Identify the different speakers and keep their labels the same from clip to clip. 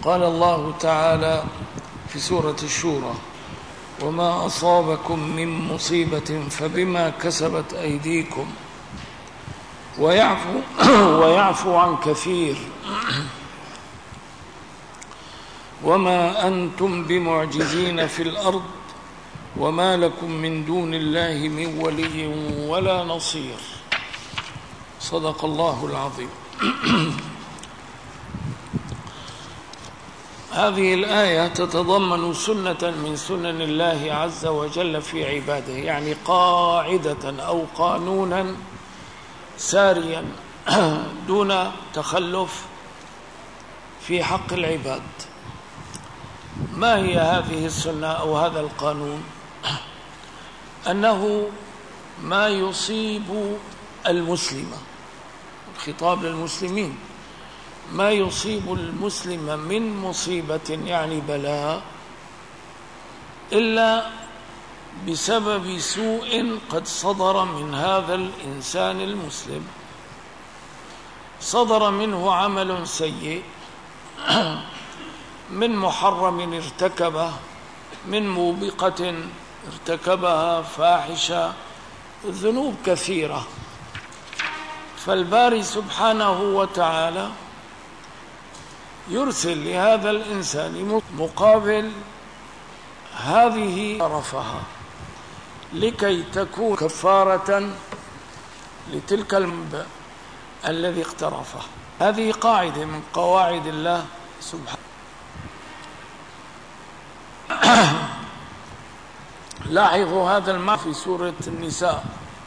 Speaker 1: قال الله تعالى في سورة الشورى: وما أصابكم من مصيبة فبما كسبت أيديكم ويعفو عن كثير وما أنتم بمعجزين في الأرض وما لكم من دون الله من ولي ولا نصير. صدق الله العظيم. هذه الآية تتضمن سنة من سنن الله عز وجل في عباده، يعني قاعدة أو قانونا ساريا دون تخلف في حق العباد. ما هي هذه السنة أو هذا القانون؟ أنه ما يصيب المسلم، الخطاب للمسلمين، ما يصيب المسلم من مصيبة يعني بلاء إلا بسبب سوء قد صدر من هذا الإنسان المسلم، صدر منه عمل سيء، من محرم ارتكبه، من موبقة ارتكبها، فاحشة، ذنوب كثيرة. فالباري سبحانه وتعالى يرسل لهذا الإنسان مقابل هذه رفها لكي تكون كفارة لتلك الذنب الذي اقترفه. هذه قاعدة من قواعد الله سبحانه. لاحظوا هذا المعنى في سورة النساء: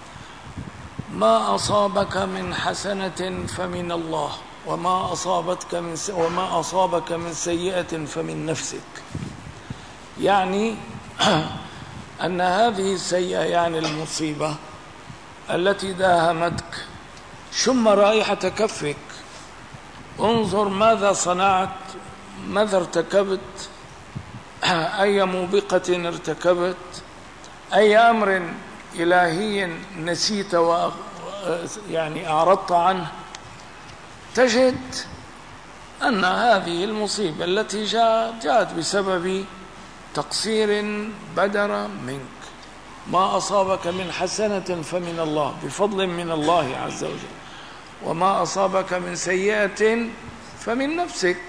Speaker 1: ما أصابك من حسنة فمن الله وما أصابك من سيئة فمن نفسك. يعني أن هذه السيئة يعني المصيبة التي داهمتك، شم رائحة كفك، انظر ماذا صنعت، ماذا ارتكبت، أي موبقة ارتكبت، أي أمر إلهي نسيت يعني أعرضت عنه، تجد أن هذه المصيبة التي جاءت بسبب تقصير بدر منك. ما أصابك من حسنة فمن الله، بفضل من الله عز وجل، وما أصابك من سيئة فمن نفسك.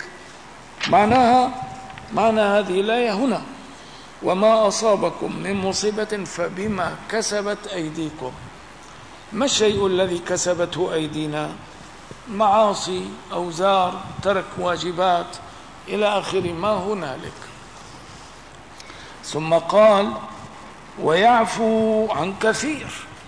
Speaker 1: معنى هذه الآية هنا: وما أصابكم من مصيبة فبما كسبت أيديكم. ما الشيء الذي كسبته أيدينا؟ معاصي، أوزار، ترك واجبات إلى آخر ما هنالك. ثم قال: ويعفو عن كثير.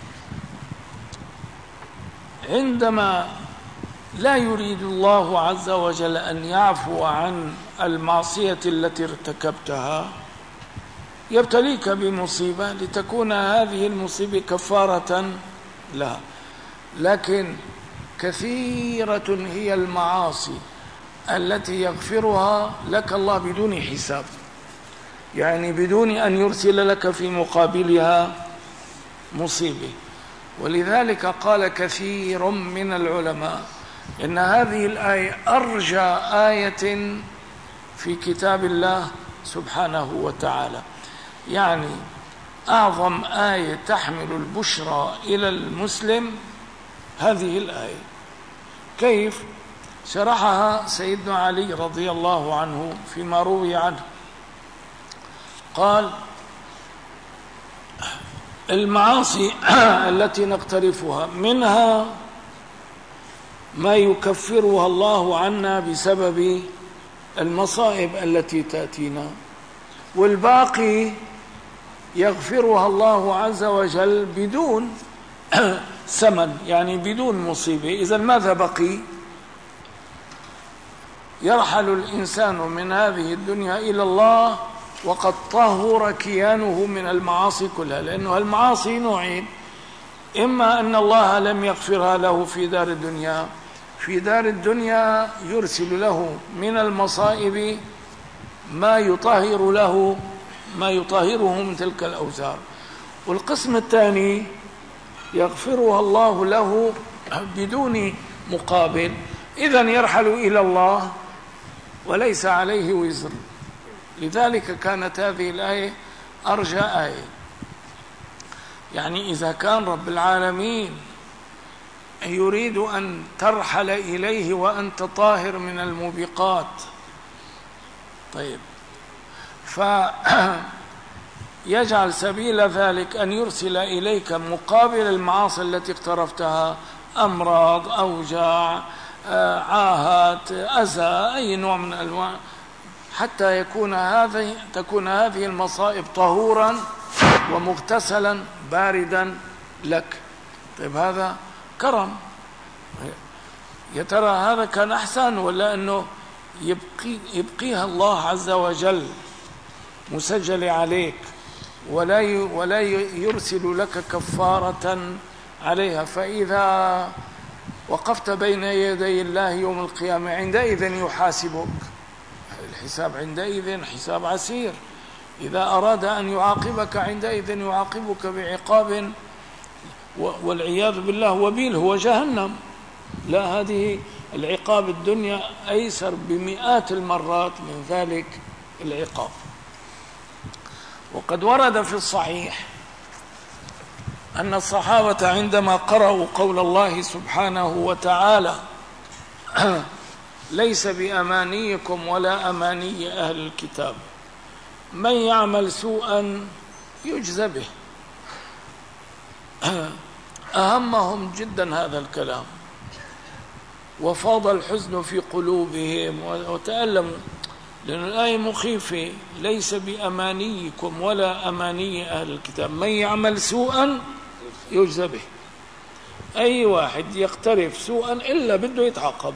Speaker 1: عندما لا يريد الله عز وجل أن يعفو عن المعصية التي ارتكبتها، يبتليك بمصيبة لتكون هذه المصيبة كفارة لها. لكن كثيرة هي المعاصي التي يغفرها لك الله بدون حساب، يعني بدون أن يرسل لك في مقابلها مصيبة. ولذلك قال كثير من العلماء إن هذه الآية أرجى آية في كتاب الله سبحانه وتعالى، يعني أعظم آية تحمل البشرى إلى المسلم هذه الآية. كيف شرحها سيدنا علي رضي الله عنه فيما روي عنه؟ قال: المعاصي التي نقترفها منها ما يكفرها الله عنا بسبب المصائب التي تأتينا، والباقي يغفرها الله عز وجل بدون ثمن، يعني بدون مصيبة. إذن ماذا بقي؟ يرحل الإنسان من هذه الدنيا إلى الله وقد طهر كيانه من المعاصي كلها، لأنه المعاصي نوعين: إما أن الله لم يغفرها له في دار الدنيا، في دار الدنيا يرسل له من المصائب ما يطهره من تلك الأوزار، والقسم الثاني يغفرها الله له بدون مقابل. إذن يرحل إلى الله وليس عليه وزر. لذلك كانت هذه الآية أرجى آية. يعني إذا كان رب العالمين يريد أن ترحل إليه وأنت طاهر من الموبقات، طيب، فيجعل سبيل ذلك أن يرسل إليك مقابل المعاصي التي اقترفتها، أمراض، أوجاع، عاهات، أذى، أي نوع من أنواع، حتى تكون هذه المصائب طهورا ومغتسلا باردا لك. طيب هذا كرم. يا ترى هذا كان أحسن ولا أنه يبقيها الله عز وجل مسجل عليك ولا يرسل لك كفارة عليها، فإذا وقفت بين يدي الله يوم القيامة عندئذ يحاسبك. الحساب عندئذ حساب عسير. إذا أراد أن يعاقبك عندئذ يعاقبك بعقاب والعياذ بالله وبيل هو جهنم. لا، هذه العقاب الدنيا أيسر بمئات المرات من ذلك العقاب. وقد ورد في الصحيح أن الصحابة عندما قرأوا قول الله سبحانه وتعالى ليس بأمانيكم ولا أماني أهل الكتاب من يعمل سوءا يجزى به، أهمهم جدا هذا الكلام، وفاض الحزن في قلوبهم وتألموا، لأن الآية مخيفة. ليس بأمانيكم ولا أماني أهل الكتاب من يعمل سوءا يجزى به. أي واحد يقترف سوءا إلا بده يتعاقب.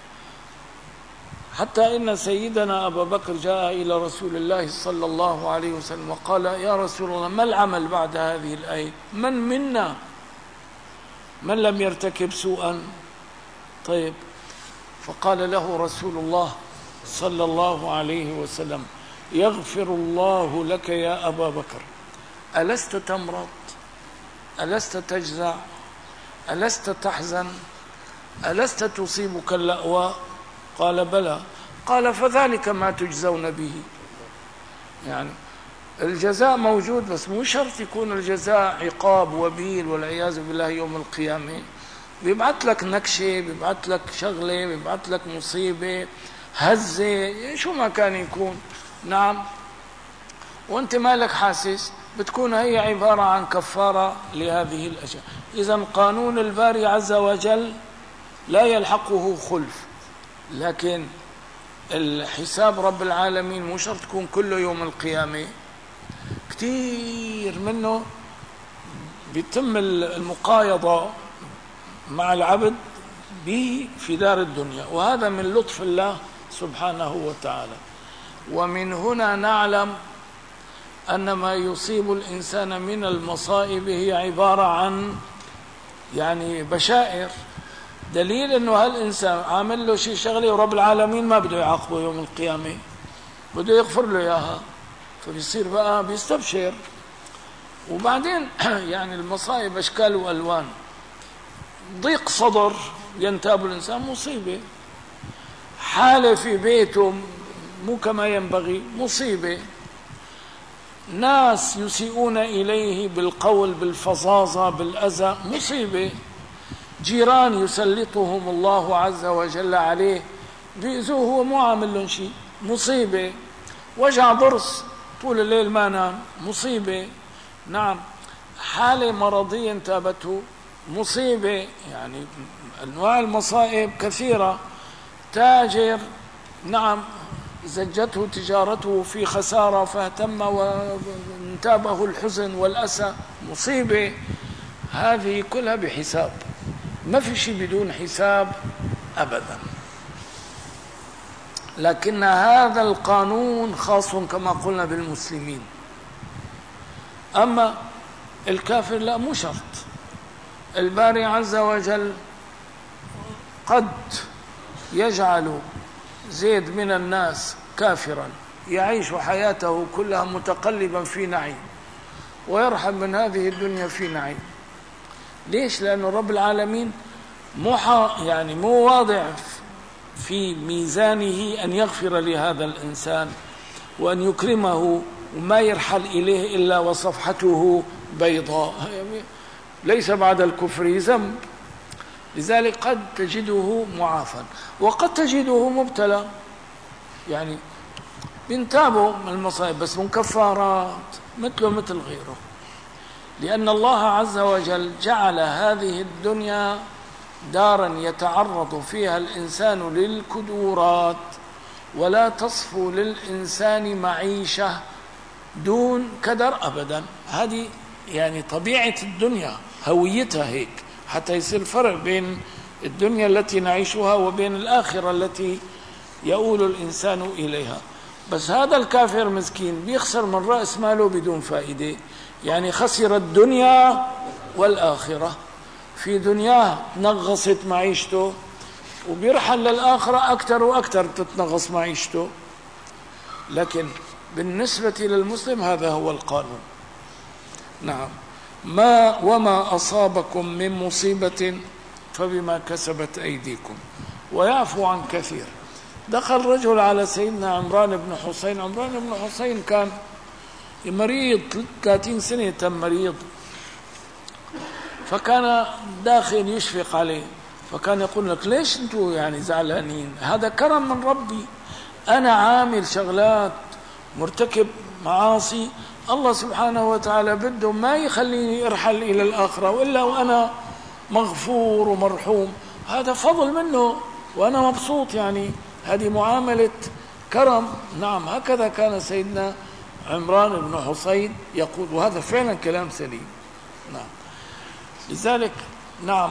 Speaker 1: حتى إن سيدنا أبا بكر جاء إلى رسول الله صلى الله عليه وسلم وقال يا رسول الله ما العمل بعد هذه الآية؟ من منا من لم يرتكب سوءا؟ طيب، فقال له رسول الله صلى الله عليه وسلم يغفر الله لك يا أبا بكر، ألست تمرض؟ ألست تجزع؟ ألست تحزن؟ ألست تصيبك اللأواء؟ قال بلى. قال فذلك ما تجزون به. يعني الجزاء موجود، بس مو شرط يكون الجزاء عقاب وبيل والعياذ بالله يوم القيامة. بيبعث لك نكشة، بيبعث لك شغلة، بيبعث لك مصيبة، هزة، شو ما كان يكون. نعم، وانت مالك حاسس، بتكون هي عبارة عن كفارة لهذه الأشياء. إذن قانون الباري عز وجل لا يلحقه خلف، لكن الحساب رب العالمين مو شرط تكون كله يوم القيامة. كتير منه بيتم المقايضة مع العبد به في دار الدنيا، وهذا من لطف الله سبحانه وتعالى. ومن هنا نعلم أن ما يصيب الإنسان من المصائب هي عبارة عن يعني بشائر، دليل أنه هالإنسان عامل له شيء شغله ورب العالمين ما بده يعاقبه يوم القيامة، بده يغفر له إياها، فبيصير بقى بيستبشر. وبعدين يعني المصائب أشكال وألوان. ضيق صدر ينتاب الإنسان مصيبة، حالة في بيته مو كما ينبغي مصيبة، ناس يسيئون إليه بالقول بالفظاظة بالأذى مصيبة، جيران يسلطهم الله عز وجل عليه بيأذوه هو مو عامل لهم شيء مصيبة، وجع ضرس طول الليل ما نام مصيبة. نعم، حالة مرضية انتابته مصيبة. يعني أنواع المصائب كثيرة. تاجر نعم زجته تجارته في خسارة فاهتم وانتابه الحزن والأسى مصيبة. هذه كلها بحساب، ما في شيء بدون حساب أبدا. لكن هذا القانون خاص كما قلنا بالمسلمين، أما الكافر لا، مو شرط. الباري عز وجل قد يجعل زيد من الناس كافرا يعيش حياته كلها متقلبا في نعيم ويرحل من هذه الدنيا في نعيم. ليش؟ لأن رب العالمين مو واضع في ميزانه أن يغفر لهذا الإنسان وأن يكرمه وما يرحل إليه إلا وصفحته بيضاء، ليس بعد الكفر ذنب. لذلك قد تجده معافى وقد تجده مبتلى، يعني بينتابوا من المصائب بس من كفارات مثله مثل غيره، لأن الله عز وجل جعل هذه الدنيا دارا يتعرض فيها الإنسان للكدورات، ولا تصفو للإنسان معيشة دون كدر أبدا. هذه يعني طبيعة الدنيا، هويتها هيك، حتى يصير فرق بين الدنيا التي نعيشها وبين الآخرة التي يؤول الإنسان إليها. بس هذا الكافر مسكين بيخسر من رأس ماله بدون فائدة، يعني خسر الدنيا والآخرة. في دنياه نغصت معيشته وبيرحل للآخرة أكثر وأكثر تتنغص معيشته. لكن بالنسبة للمسلم هذا هو القانون. نعم. وما أصابكم من مصيبة فبما كسبت أيديكم ويعفو عن كثير. دخل رجل على سيدنا عمران بن حسين. عمران بن حسين كان مريض 30 سنة تم مريض، فكان داخل يشفق عليه، فكان يقول لك ليش انتوا يعني زعلانين؟ هذا كرم من ربي، أنا عامل شغلات مرتكب معاصي، الله سبحانه وتعالى بده ما يخليني ارحل إلى الآخرة وإلا وأنا مغفور ومرحوم، هذا فضل منه وأنا مبسوط، يعني هذه معاملة كرم. نعم، هكذا كان سيدنا عمران بن حسين يقول، وهذا فعلا كلام سليم. نعم. لذلك نعم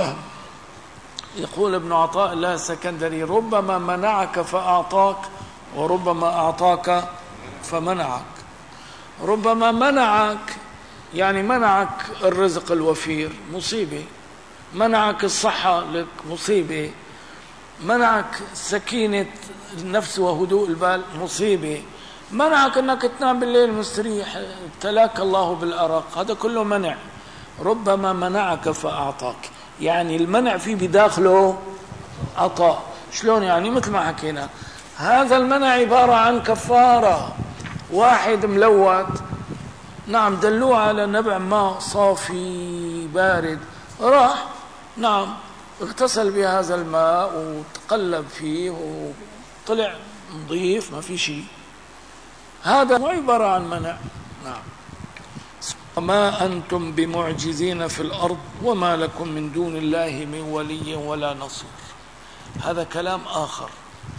Speaker 1: يقول ابن عطاء الله السكندري: ربما منعك فأعطاك وربما أعطاك فمنعك. ربما منعك يعني منعك الرزق الوفير، مصيبة. منعك الصحة لك، مصيبة. منعك سكينة النفس وهدوء البال، مصيبة. منعك أنك تنام بالليل مستريح، ابتلاك الله بالأرق، هذا كله منع. ربما منعك فأعطاك، يعني المنع فيه بداخله عطاء. شلون يعني؟ مثل ما حكينا، هذا المنع عبارة عن كفارة. واحد ملوث، نعم، دلوه على نبع ماء صافي بارد، راح نعم اغتسل بهذا الماء وتقلب فيه وطلع نظيف ما في شيء، هذا مو عبارة عن منع. نعم. وما أنتم بمعجزين في الأرض وما لكم من دون الله من ولي ولا نصير. هذا كلام آخر.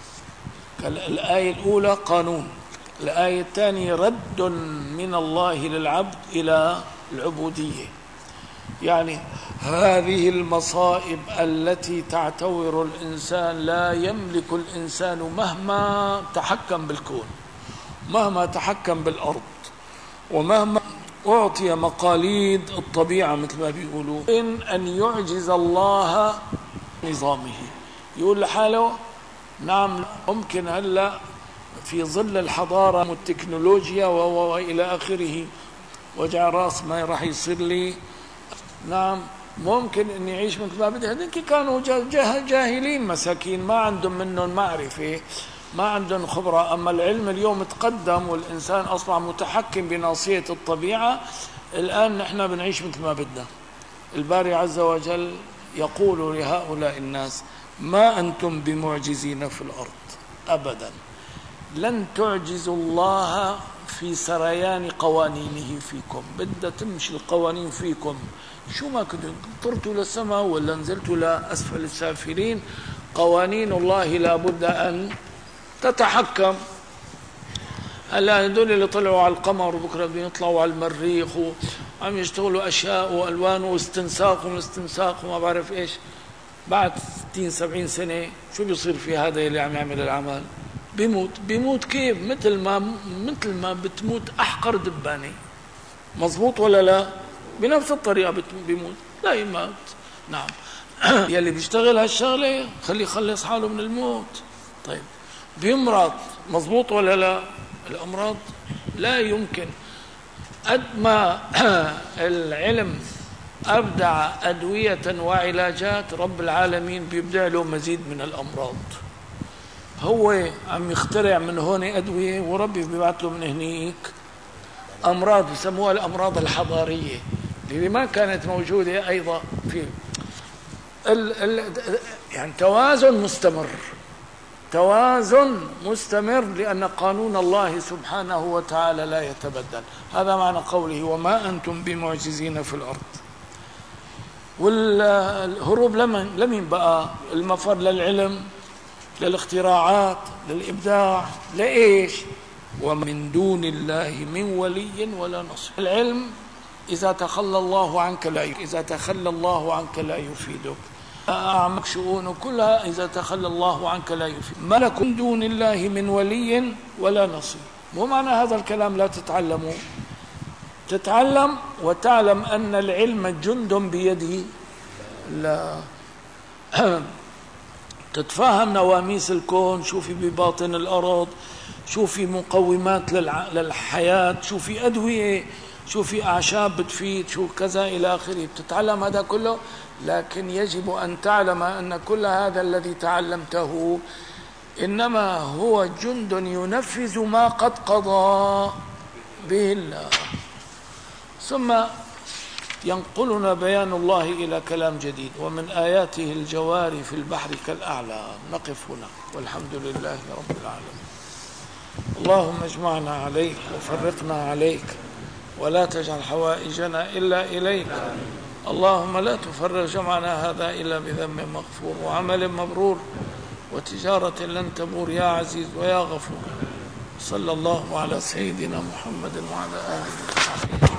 Speaker 1: الآية الأولى قانون، الآية الثانية رد من الله للعبد إلى العبودية. يعني هذه المصائب التي تعتور الإنسان لا يملك الإنسان مهما تحكم بالكون، مهما تحكم بالأرض، ومهما أعطي مقاليد الطبيعة مثل ما بيقولوا، أن يعجز الله نظامه. يقول لحاله نعم ممكن هلأ في ظل الحضارة والتكنولوجيا وإلى آخره وجع راس ما راح يصير لي، نعم ممكن أن يعيش مثل ما بدي. هذيك كانوا جاهلين مساكين، ما عندهم منهم معرفة، ما عندهم خبرة. أما العلم اليوم تقدم والإنسان أصبح متحكم بناصية الطبيعة، الآن نحن بنعيش مثل ما بدنا. الباري عز وجل يقول لهؤلاء الناس: ما أنتم بمعجزين في الأرض أبدا، لن تعجزوا الله في سريان قوانينه فيكم. بدها تمشي القوانين فيكم، شو ما كنتوا طرتوا للسماء ولا نزلتوا لأسفل السافلين، قوانين الله لابد أن تتحكم. هلا هدول اللي طلعوا على القمر وبكره بدهم يطلعوا على المريخ وعم يشتغلوا اشياء والوان واستنساق وما بعرف ايش، بعد 60 70 سنه شو بيصير في هذا اللي عم يعمل العمل؟ بيموت كيف؟ مثل ما بتموت احقر دبانه. مزبوط ولا لا؟ بنفس الطريقه بيموت، لا يموت. نعم. يلي بيشتغل هالشغله خليه يخلص حاله من الموت. طيب بيمرض، مزبوط ولا لا؟ الأمراض لا يمكن. قد ما العلم أبدع أدوية وعلاجات، رب العالمين بيبدع له مزيد من الأمراض. هو عم يخترع من هون أدوية وربي بيبعث له من هنيك أمراض بسموها الأمراض الحضارية اللي ما كانت موجودة أيضا في يعني توازن مستمر لأن قانون الله سبحانه وتعالى لا يتبدل. هذا معنى قوله وما أنتم بمعجزين في الأرض. والهروب لمن بقى المفر؟ للعلم، للاختراعات، للإبداع، لإيش؟ ومن دون الله من ولي ولا نصير. العلم إذا تخلى الله عنك لا يفيدك. أعمق شؤون كلها إذا تخلى الله عنك لا يفيد. ما لكم من دون الله من ولي ولا نصير. مو معنى هذا الكلام لا تتعلموا، تتعلم وتعلم أن العلم جند بيد الله. تتفهم نواميس الكون، شو في بباطن الأرض، شو في مقومات للحياة، شو في أدوية، شو في أعشاب بتفيد، شو كذا إلى آخره. بتتعلم هذا كله، لكن يجب أن تعلم أن كل هذا الذي تعلمته إنما هو جند ينفذ ما قد قضى به الله. ثم ينقلنا بيان الله إلى كلام جديد. ومن آياته الجوار في البحر كالأعلام. نقف هنا والحمد لله رب العالمين. اللهم اجمعنا عليك وفرقنا عليك ولا تجعل حوائجنا إلا إليك. اللهم لا تفرغ جمعنا هذا إلا بذنب مغفور وعمل مبرور وتجارة لن تبور يا عزيز ويا غفور. صلى الله على سيدنا محمد وعلى آله وصحبه.